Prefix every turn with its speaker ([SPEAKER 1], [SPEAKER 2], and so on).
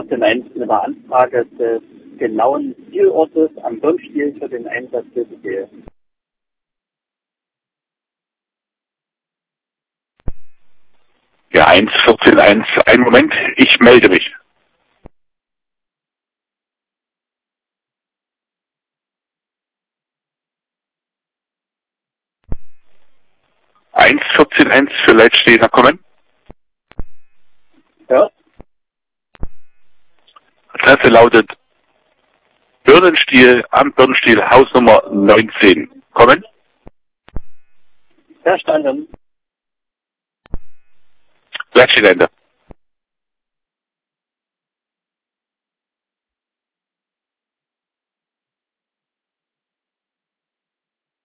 [SPEAKER 1] 14141 mit der Anfrage des genauen Zielortes am Birnstiel für den Einsatz Hilfebefehl.
[SPEAKER 2] Ja, 141, einen Moment, ich melde mich. Eins 14.1 für Leitstehender kommen.
[SPEAKER 1] Ja.
[SPEAKER 2] Adresse lautet Birnenstiel am Birnstiel, Hausnummer 19. Kommen.
[SPEAKER 1] Verstanden.
[SPEAKER 2] Leitstehender.